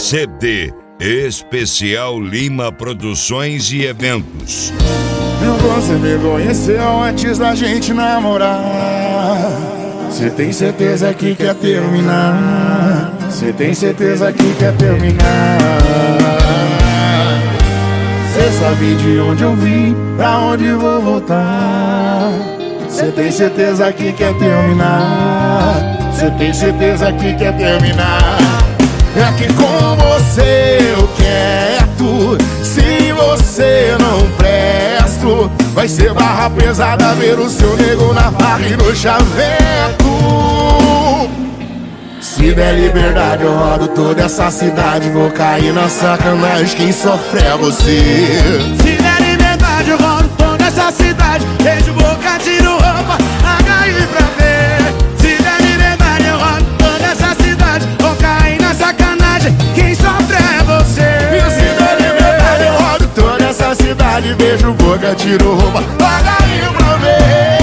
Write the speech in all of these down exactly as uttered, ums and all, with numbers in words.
C D Especial Lima Produções e Eventos. Meu, você me conheceu antes da gente namorar. Cê tem certeza que quer terminar? Cê tem certeza que quer terminar? Cê sabe de onde eu vim, pra onde vou voltar? Cê tem certeza que quer terminar? Cê tem certeza que quer terminar? É que com você eu quero. Se você não presto, vai ser barra pesada ver o seu nego na barra e no chaveco. Se der liberdade eu rodo toda essa cidade, vou cair na sacanagem, quem sofre é você. Se der liberdade eu rodo toda essa cidade, beijo boca, tiro roupa, H I pra ver. Se der liberdade eu rodo toda essa cidade, vou cair na sacanagem, quem sofre é você. E se der liberdade eu rodo toda essa cidade, beijo boca, tiro roupa, H I pra ver.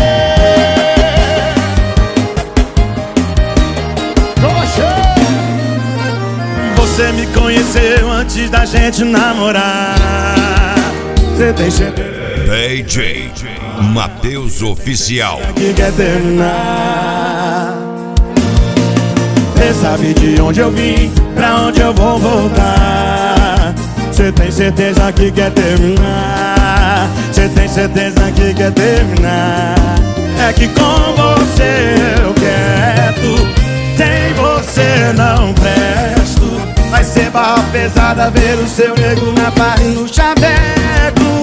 Você me conheceu antes da gente namorar. Você tem certeza D J Matheus Oficial. que quer terminar? Você sabe de onde eu vim, pra onde eu vou voltar? Você tem certeza que quer terminar? Você tem certeza que quer terminar? É que com você eu quero, sem você não presto. Vai ser barra pesada ver o seu nego na barra e no chaveco.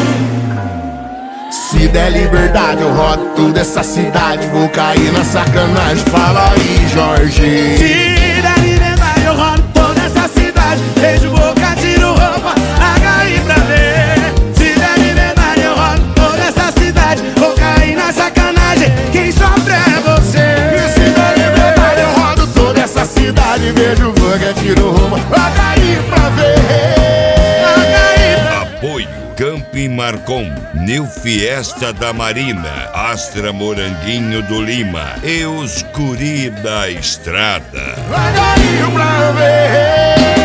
Se der liberdade eu rodo toda essa cidade, vou cair na sacanagem, fala aí, Jorge. Se der liberdade eu rodo toda essa cidade, beijo boca, tiro roupa, H I pra ver. Se der liberdade eu rodo toda essa cidade, vou cair na sacanagem, quem sofre é você. E se der liberdade eu rodo toda essa cidade, beijo boca, tiro roupa, H I pra ver. Apoio Camping Marcon, New Fiesta da Marina, Astra Moranguinho do Lima e os Guri da Estrada. H I pra ver.